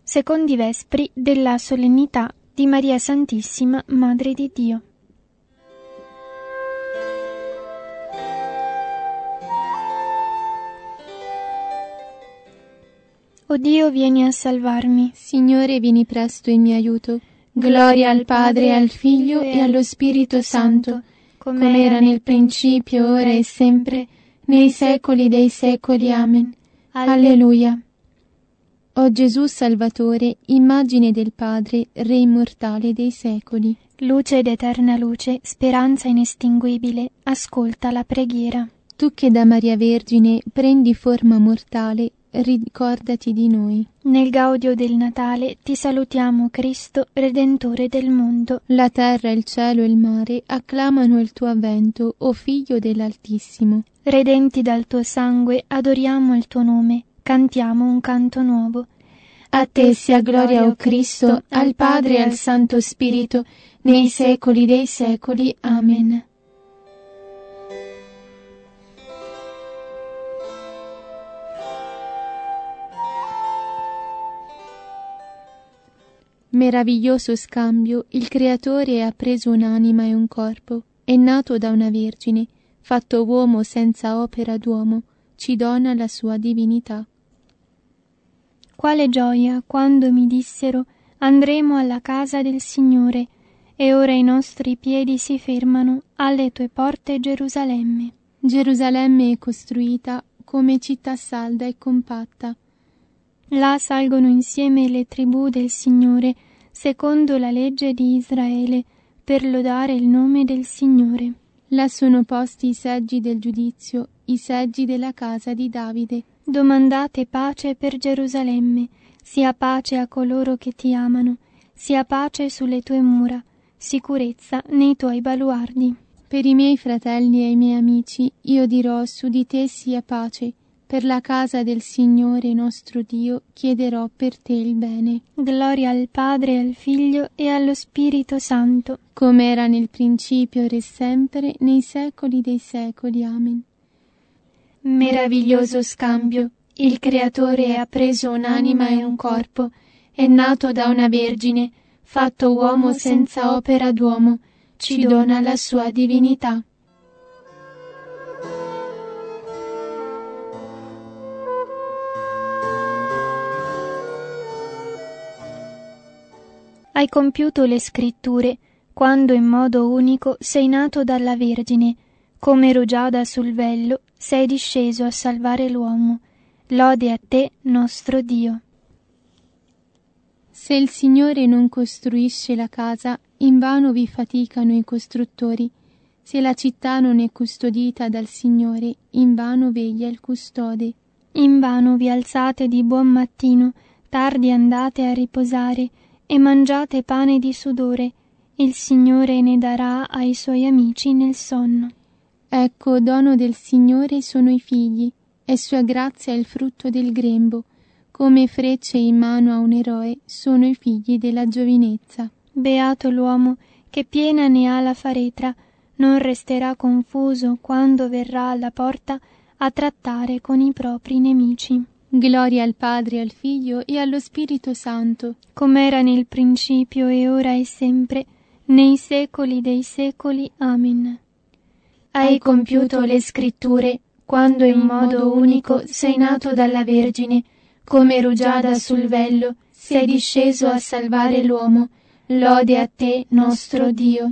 secondi vespri della solennità di Maria Santissima, Madre di Dio. O Dio, vieni a salvarmi. Signore, vieni presto in mio aiuto. Gloria al Padre, al Figlio e allo Spirito Santo, come era nel principio, ora e sempre, nei secoli dei secoli. Amen. Alleluia. O Gesù Salvatore, immagine del Padre, Re immortale dei secoli. Luce ed eterna luce, speranza inestinguibile, ascolta la preghiera. Tu che da Maria Vergine prendi forma mortale, ricordati di noi. Nel gaudio del Natale ti salutiamo, Cristo, Redentore del mondo. La terra, il cielo e il mare acclamano il tuo avvento, o Figlio dell'Altissimo. Redenti dal tuo sangue, adoriamo il tuo nome, cantiamo un canto nuovo. A te sia gloria, o Cristo, al Padre e al Santo Spirito, nei secoli dei secoli. Amen. Meraviglioso scambio, il Creatore ha preso un'anima e un corpo, è nato da una vergine, fatto uomo senza opera d'uomo, ci dona la sua divinità. Quale gioia quando mi dissero: andremo alla casa del Signore, e ora i nostri piedi si fermano alle tue porte, Gerusalemme. Gerusalemme è costruita come città salda e compatta. Là salgono insieme le tribù del Signore, secondo la legge di Israele, per lodare il nome del Signore. Là sono posti i seggi del giudizio, i seggi della casa di Davide. Domandate pace per Gerusalemme, sia pace a coloro che ti amano, sia pace sulle tue mura, sicurezza nei tuoi baluardi. Per i miei fratelli e i miei amici io dirò: su di te sia pace. Per la casa del Signore nostro Dio chiederò per te il bene. Gloria al Padre, al Figlio e allo Spirito Santo, come era nel principio, ora e sempre, nei secoli dei secoli. Amen. Meraviglioso scambio, il Creatore ha preso un'anima e un corpo, è nato da una vergine, fatto uomo senza opera d'uomo, ci dona la sua divinità. Hai compiuto le scritture, quando in modo unico sei nato dalla Vergine, come rugiada sul vello sei disceso a salvare l'uomo. Lode a te, nostro Dio. Se il Signore non costruisce la casa, invano vi faticano i costruttori. Se la città non è custodita dal Signore, invano veglia il custode. Invano vi alzate di buon mattino, tardi andate a riposare, e mangiate pane di sudore, il Signore ne darà ai suoi amici nel sonno. Ecco, dono del Signore sono i figli, e sua grazia è il frutto del grembo, come frecce in mano a un eroe sono i figli della giovinezza. Beato l'uomo che piena ne ha la faretra, non resterà confuso quando verrà alla porta a trattare con i propri nemici. Gloria al Padre, al Figlio e allo Spirito Santo, come era nel principio e ora e sempre, nei secoli dei secoli. Amen. Hai compiuto le scritture, quando in modo unico sei nato dalla Vergine, come rugiada sul vello sei disceso a salvare l'uomo. Lode a te, nostro Dio.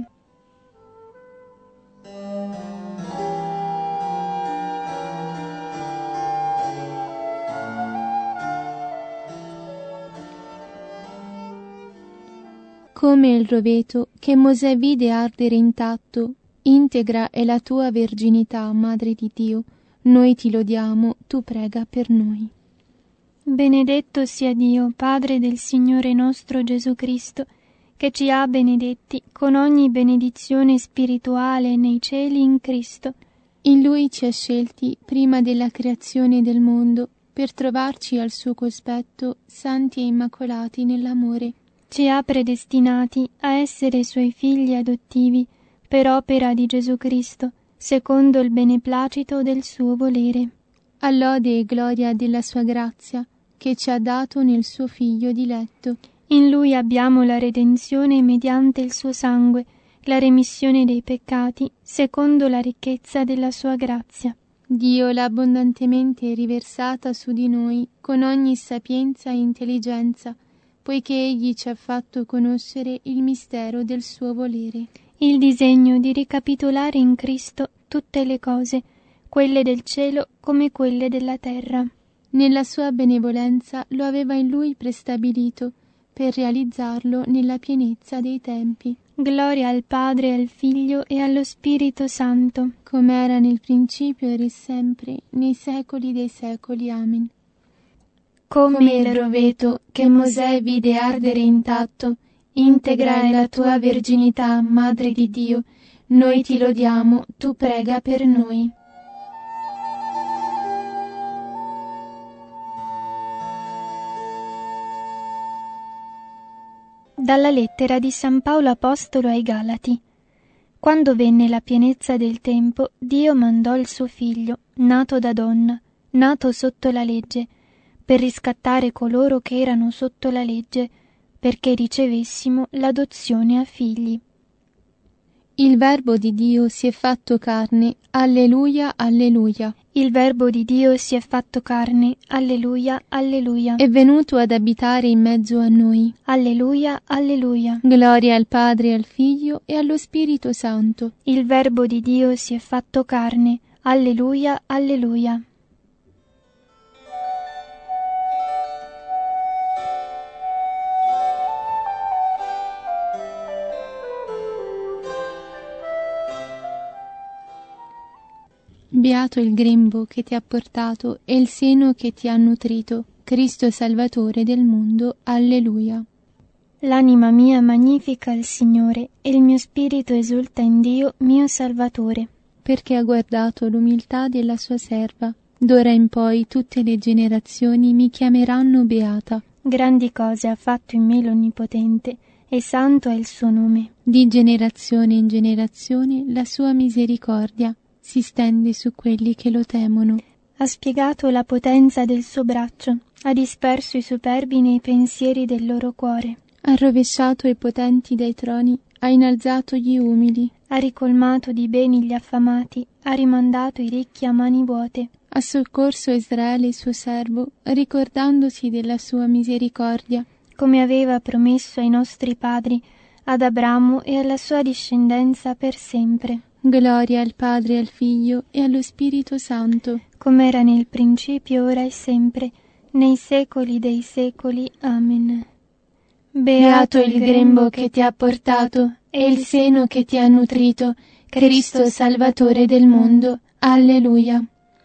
Come il roveto che Mosè vide ardere intatto, integra è la tua verginità, Madre di Dio. Noi ti lodiamo, tu prega per noi. Benedetto sia Dio, Padre del Signore nostro Gesù Cristo, che ci ha benedetti con ogni benedizione spirituale nei cieli in Cristo. In Lui ci ha scelti prima della creazione del mondo, per trovarci al suo cospetto, santi e immacolati nell'amore. Ci ha predestinati a essere Suoi figli adottivi per opera di Gesù Cristo, secondo il beneplacito del suo volere. A lode e gloria della sua grazia, che ci ha dato nel suo Figlio diletto. In Lui abbiamo la redenzione mediante il suo sangue, la remissione dei peccati, secondo la ricchezza della sua grazia. Dio l'ha abbondantemente riversata su di noi con ogni sapienza e intelligenza, poiché Egli ci ha fatto conoscere il mistero del suo volere. Il disegno di ricapitolare in Cristo tutte le cose, quelle del cielo come quelle della terra. Nella sua benevolenza lo aveva in Lui prestabilito, per realizzarlo nella pienezza dei tempi. Gloria al Padre, al Figlio e allo Spirito Santo, come era nel principio, ora e sempre, nei secoli dei secoli. Amen. Come il roveto che Mosè vide ardere intatto, integra è la tua verginità, Madre di Dio. Noi ti lodiamo, tu prega per noi. Dalla lettera di San Paolo Apostolo ai Galati. Quando venne la pienezza del tempo, Dio mandò il suo figlio, nato da donna, nato sotto la legge, per riscattare coloro che erano sotto la legge, perché ricevessimo l'adozione a figli. Il Verbo di Dio si è fatto carne, alleluia, alleluia. Il Verbo di Dio si è fatto carne, alleluia, alleluia. È venuto ad abitare in mezzo a noi. Alleluia, alleluia. Gloria al Padre, al Figlio e allo Spirito Santo. Il Verbo di Dio si è fatto carne, alleluia, alleluia. Beato il grembo che ti ha portato e il seno che ti ha nutrito, Cristo Salvatore del mondo. Alleluia. L'anima mia magnifica il Signore, e il mio spirito esulta in Dio, mio Salvatore. Perché ha guardato l'umiltà della sua serva. D'ora in poi tutte le generazioni mi chiameranno beata. Grandi cose ha fatto in me l'Onnipotente, e santo è il suo nome. Di generazione in generazione la sua misericordia si stende su quelli che lo temono. Ha spiegato la potenza del suo braccio, ha disperso i superbi nei pensieri del loro cuore. Ha rovesciato i potenti dai troni, ha innalzato gli umili. Ha ricolmato di beni gli affamati, ha rimandato i ricchi a mani vuote. Ha soccorso Israele suo servo, ricordandosi della sua misericordia. Come aveva promesso ai nostri padri, ad Abramo e alla sua discendenza per sempre. Gloria al Padre, al Figlio e allo Spirito Santo. Come era nel principio, ora e sempre, nei secoli dei secoli. Amen. Beato il grembo che ti ha portato e il seno che ti ha nutrito, Cristo Salvatore del mondo. Alleluia.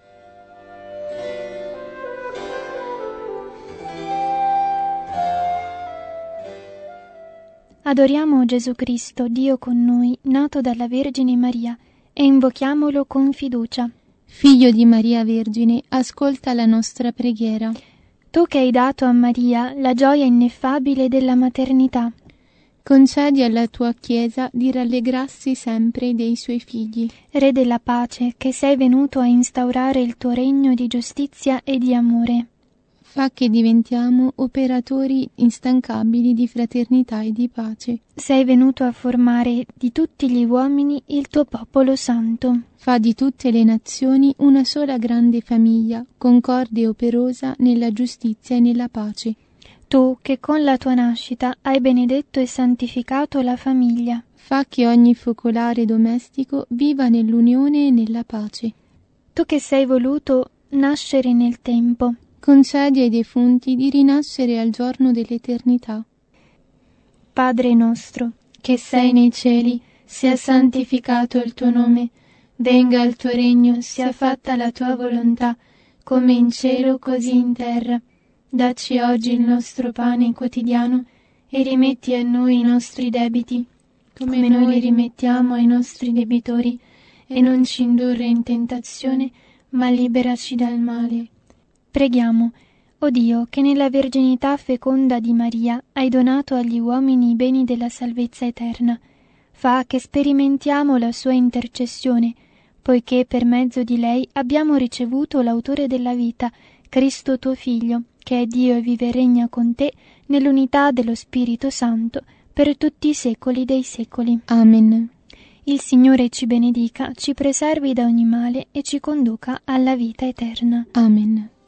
Adoriamo Gesù Cristo, Dio con noi, nato dalla Vergine Maria, e invochiamolo con fiducia. Figlio di Maria Vergine, ascolta la nostra preghiera. Tu che hai dato a Maria la gioia ineffabile della maternità, concedi alla tua Chiesa di rallegrarsi sempre dei suoi figli. Re della pace, che sei venuto a instaurare il tuo regno di giustizia e di amore, fa che diventiamo operatori instancabili di fraternità e di pace. Sei venuto a formare di tutti gli uomini il tuo popolo santo. Fa di tutte le nazioni una sola grande famiglia, concorde e operosa nella giustizia e nella pace. Tu, che con la tua nascita hai benedetto e santificato la famiglia, fa che ogni focolare domestico viva nell'unione e nella pace. Tu che sei voluto nascere nel tempo, concedi ai defunti di rinascere al giorno dell'eternità. Padre nostro, che sei nei cieli, sia santificato il tuo nome, venga il tuo regno, sia fatta la tua volontà, come in cielo così in terra. Dacci oggi il nostro pane quotidiano e rimetti a noi i nostri debiti, come noi li rimettiamo ai nostri debitori, e non ci indurre in tentazione, ma liberaci dal male. Preghiamo, o Dio, che nella verginità feconda di Maria hai donato agli uomini i beni della salvezza eterna. Fa che sperimentiamo la sua intercessione, poiché per mezzo di lei abbiamo ricevuto l'autore della vita, Cristo tuo Figlio, che è Dio e vive e regna con te, nell'unità dello Spirito Santo, per tutti i secoli dei secoli. Amen. Il Signore ci benedica, ci preservi da ogni male e ci conduca alla vita eterna. Amen.